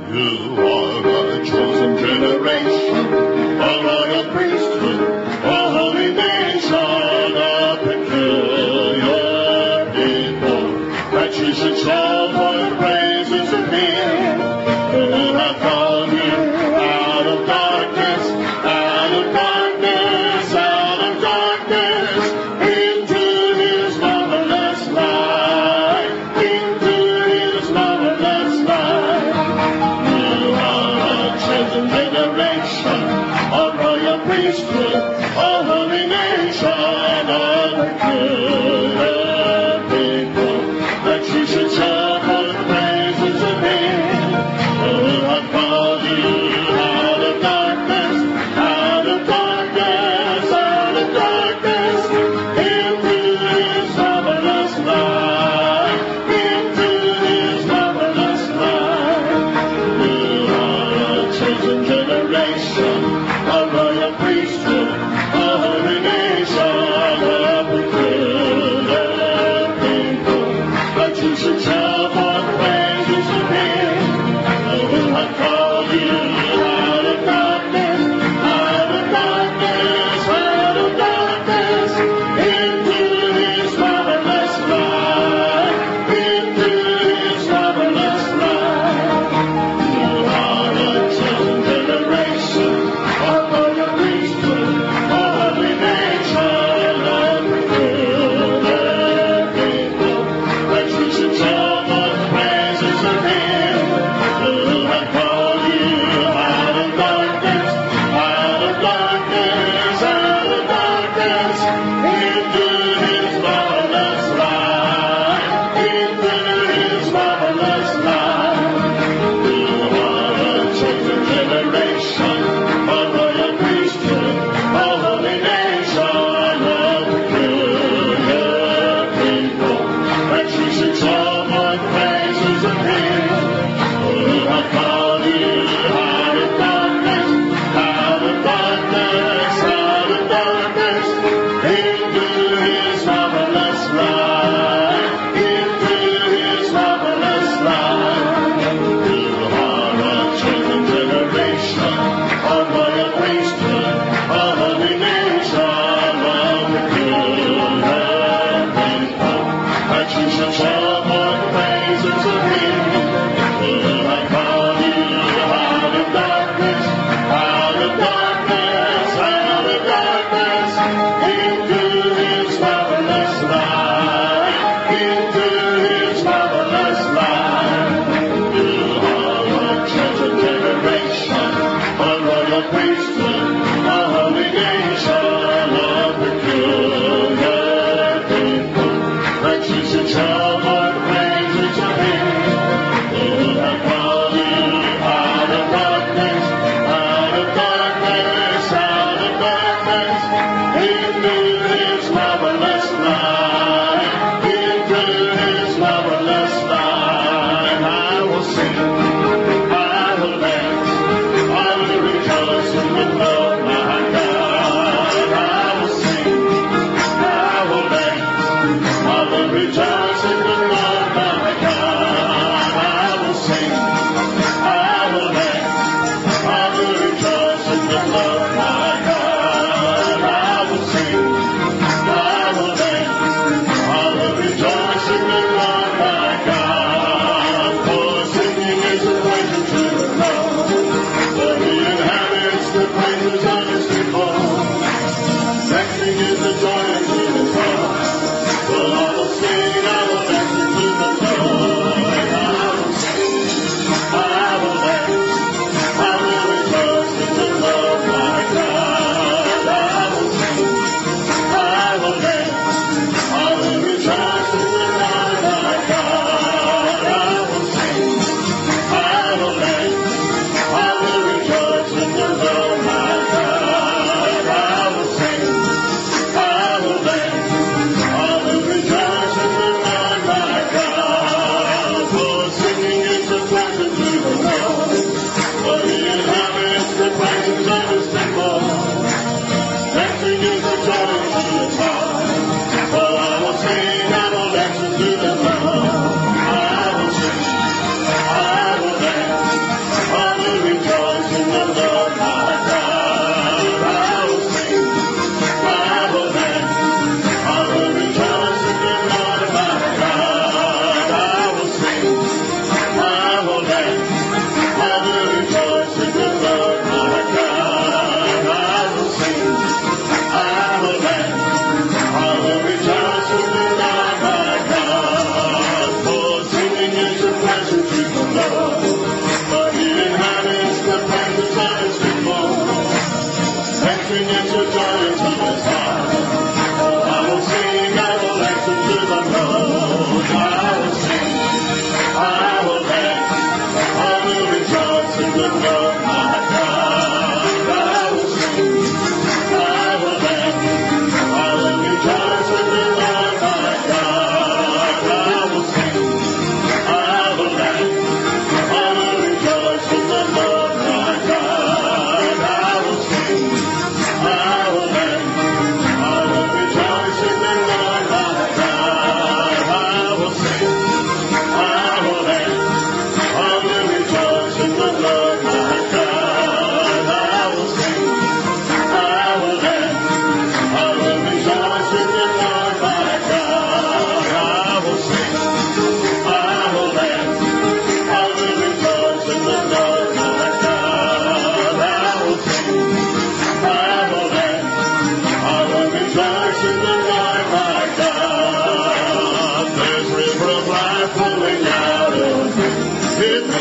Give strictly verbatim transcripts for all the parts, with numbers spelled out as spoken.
You are a chosen generation, a royal priesthood, a holy nation, a peculiar people, that you should show for the praises of Him who hath called you out of darkness, out of darkness, out of darkness, into His marvelous light, into His marvelous light. You are a chosen generation, a royal priesthood, a holy nation, a peculiar people, that you should show for the praises of Him who hath called you out of darkness, out of darkness, out of darkness, into His marvelous light, into His marvelous light. You are a chosen generation, a royal priesthood,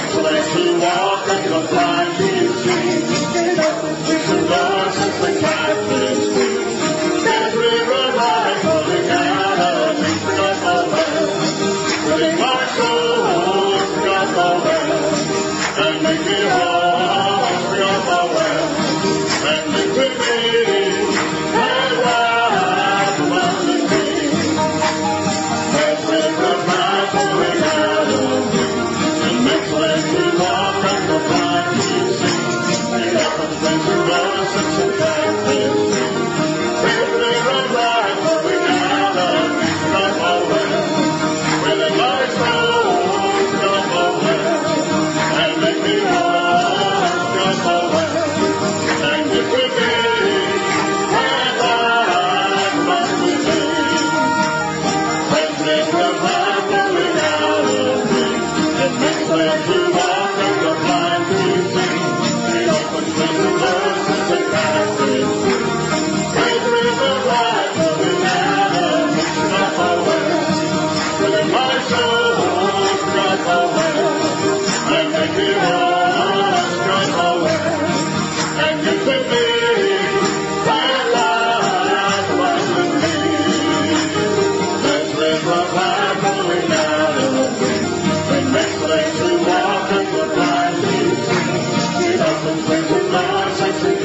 excellent to walk in the blind to see. The Lord sets the captives free. There's river life flowing out of me from the well. Filling my soul from the well. And make me whole from the well. And live with me. And life among the king. There's river life flowing out of me. And excellent to walk in the blind to see. The heavens bring to us and to captives free. There's river life flowing out of me from the well. Filling my soul from the well. And make me whole from the well. And live with me. And life among the king. There's river life flowing out of me. It makes them to walk and the blind to see. It opens with the verses and captives free. There's river life flowing out of me from the well. Filling my soul from the well. And make me whole from the well. And give with me that life was with me. There's river life flowing out of me. It makes them to walk and the blind to see. It opens with the Lord sets the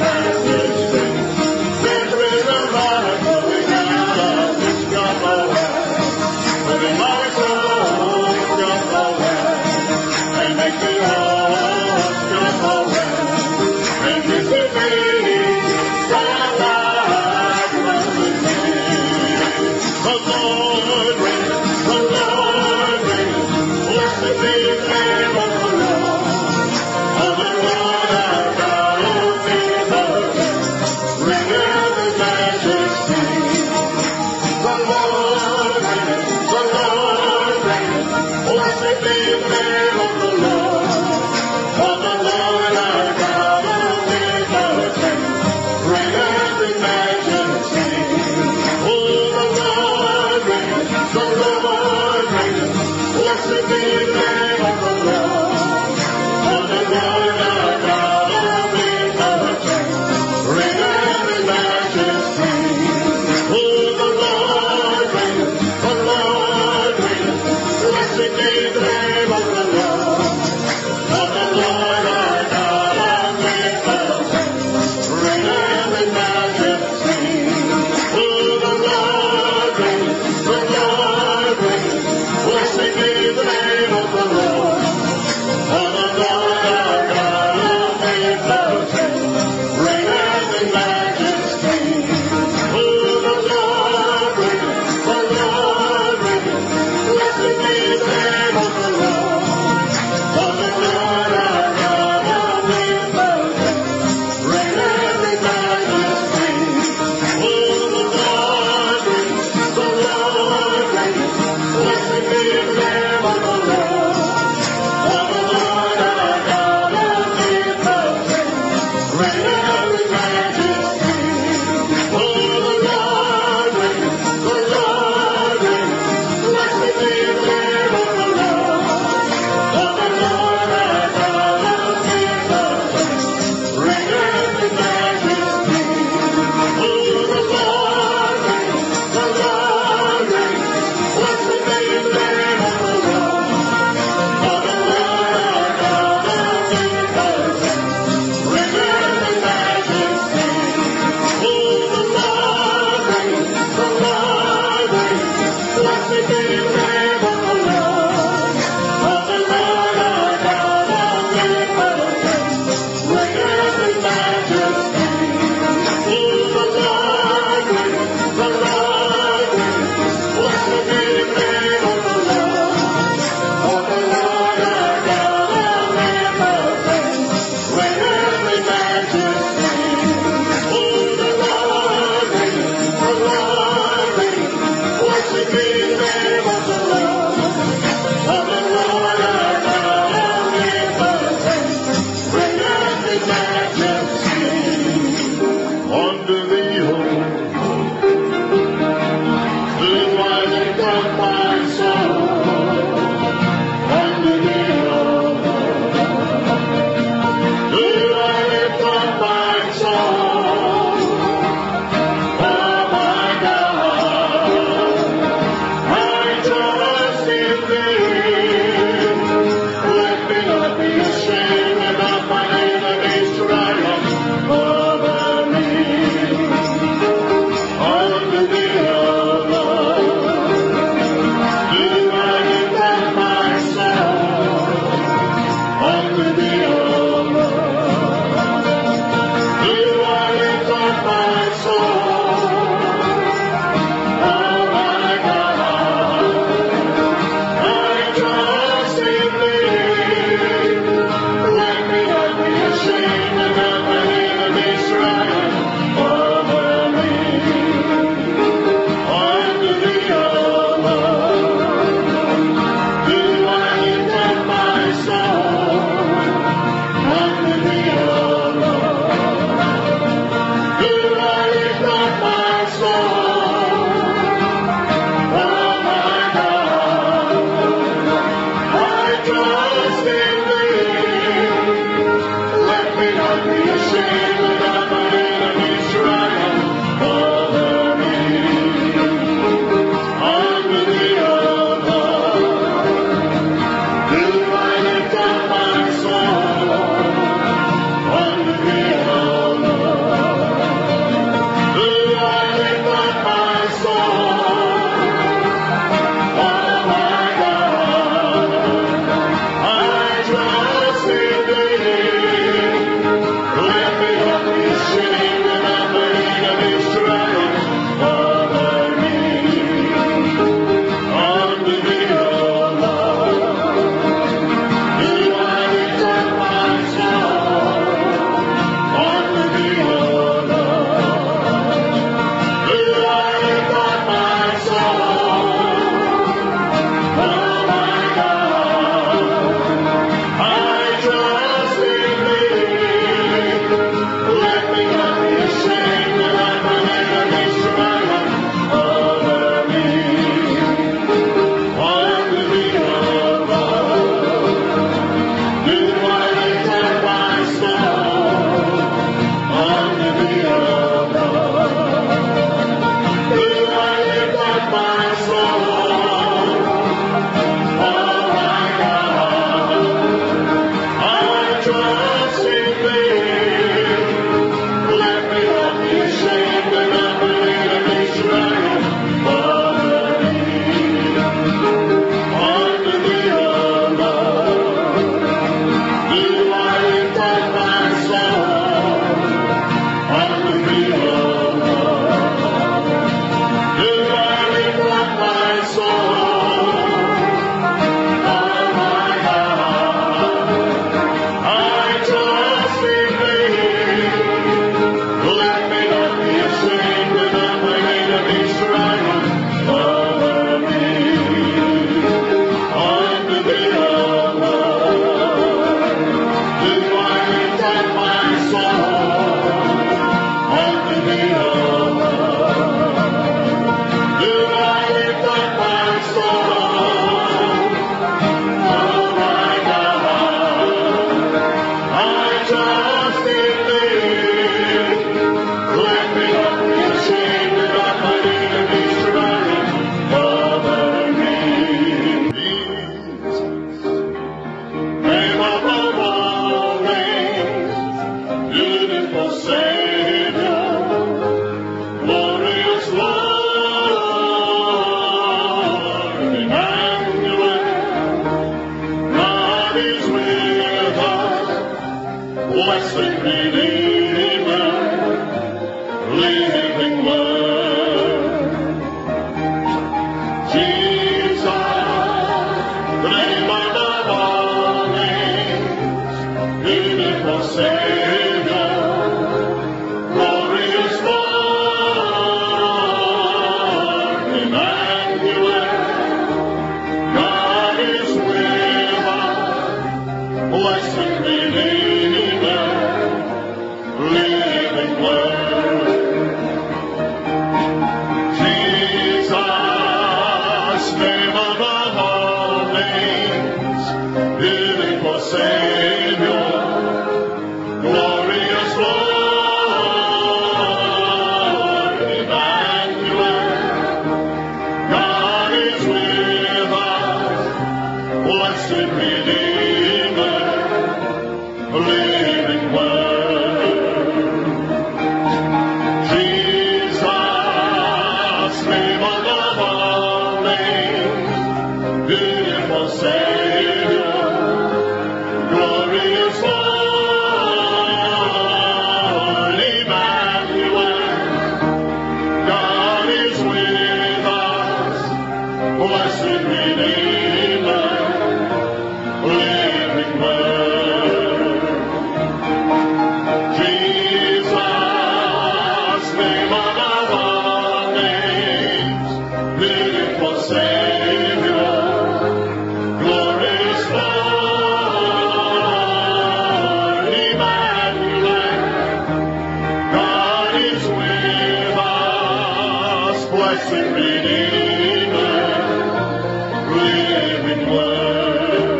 blessed Redeemer, living Word. Jesus, the name above all names, beautiful Savior, glorious Lord, Emmanuel, God is with us, blessed Redeemer, living Word. Jesus, name above all names, beautiful Savior, glorious Lord, Emmanuel, God is with us, blessed Redeemer, living Word. Jesus, name above all names, beautiful Savior, glorious Lord, Emmanuel, God is with us, blessed Redeemer, living Word. Jesus, name above all names, beautiful Savior, glorious Lord, Emmanuel, God is with us, blessed Redeemer, living Word.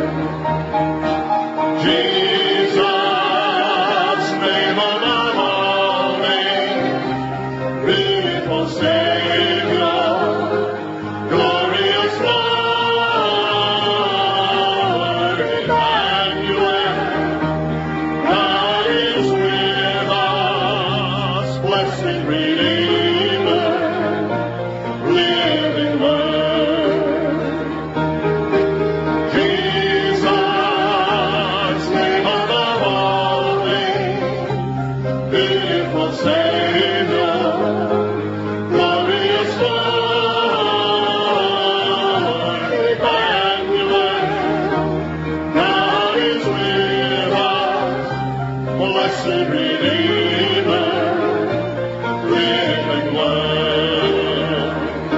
Jesus, name above all names, beautiful Savior, glorious Lord, Emmanuel, God is with us, blessed Redeemer, living Word. Jesus, name above all names, beautiful Savior, glorious Lord, Emmanuel, God is with us, blessed Redeemer, living Word.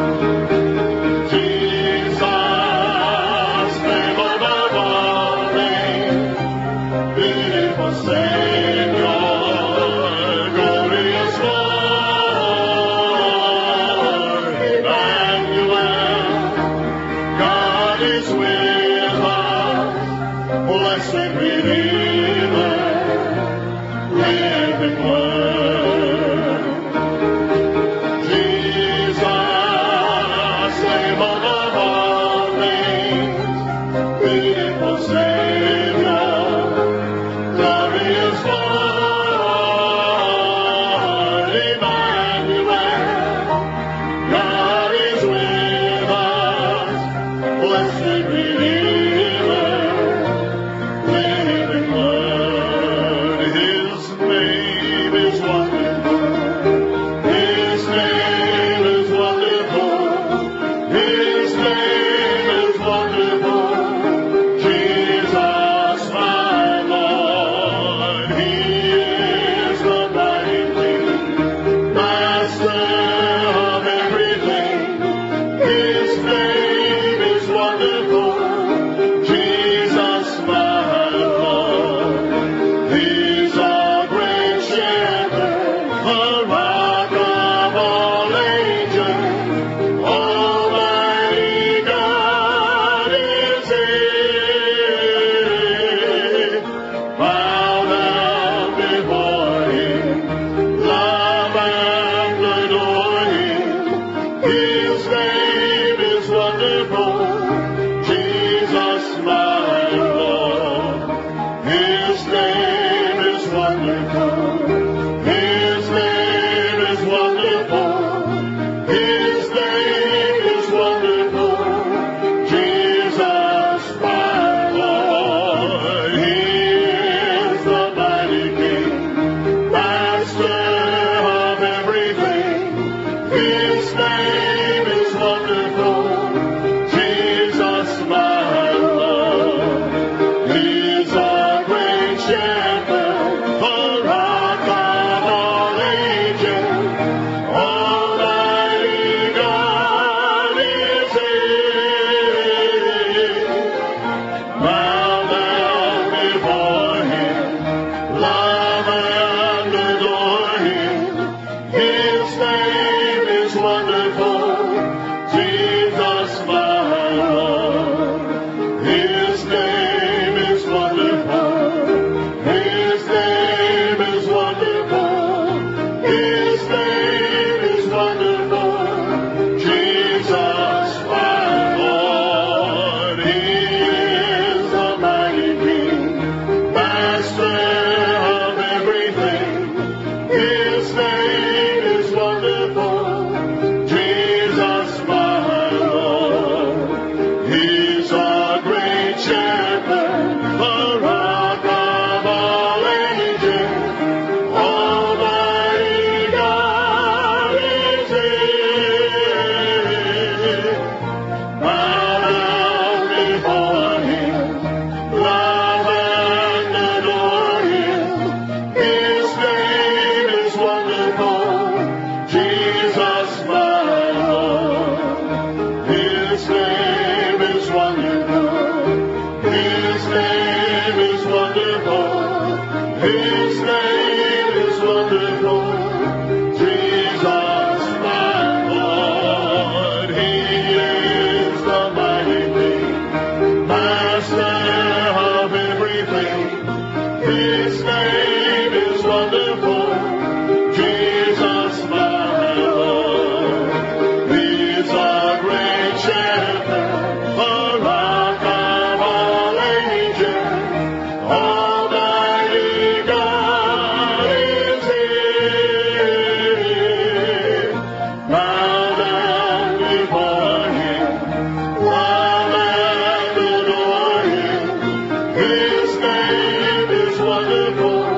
Jesus, name above all names, beautiful Savior, glorious Lord, Emmanuel, God is with us, blessed Redeemer, living Word. Jesus, name above all names, beautiful Savior, glorious Lord, Emmanuel, God is with us, blessed Redeemer, living Word. His name is wonderful. His name is wonderful. His name is wonderful. Jesus, my Lord. He is the mighty King, Master of everything. His name is wonderful. Jesus, my Lord. He's a great shepherd, the rock of all ages. Almighty God is He. Bow down before Him, love and adore Him. His name is wonderful. Jesus, my Lord. His name is wonderful. His name is wonderful. His name is wonderful. Jesus, my Lord. He is the wonderful. Jesus, my Lord, He is the mighty King, Master of everything. His name is wonderful. Jesus, my Lord, He is a great shepherd, the rock of all ages. Almighty God is here. Bow down before Him, bow and adore Him. His name is wonderful.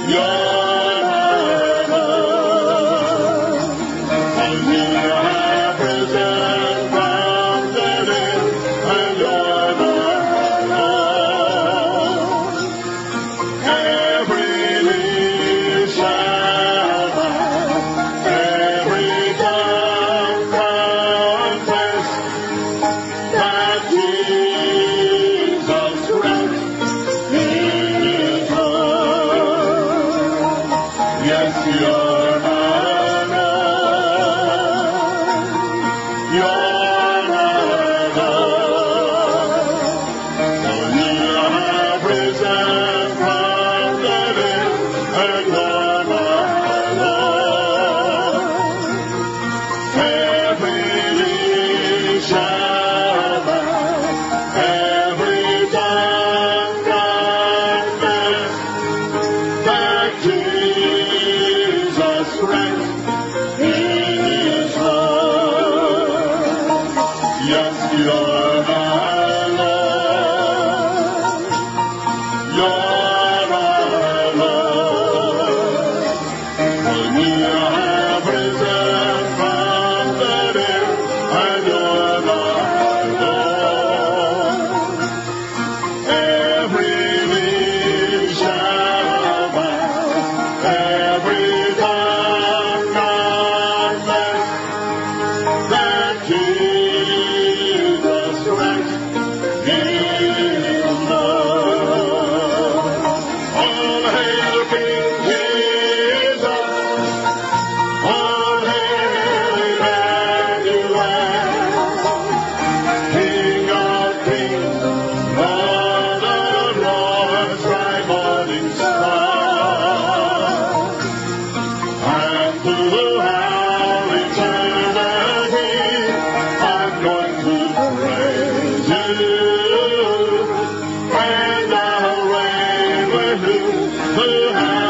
And I'll reign with you.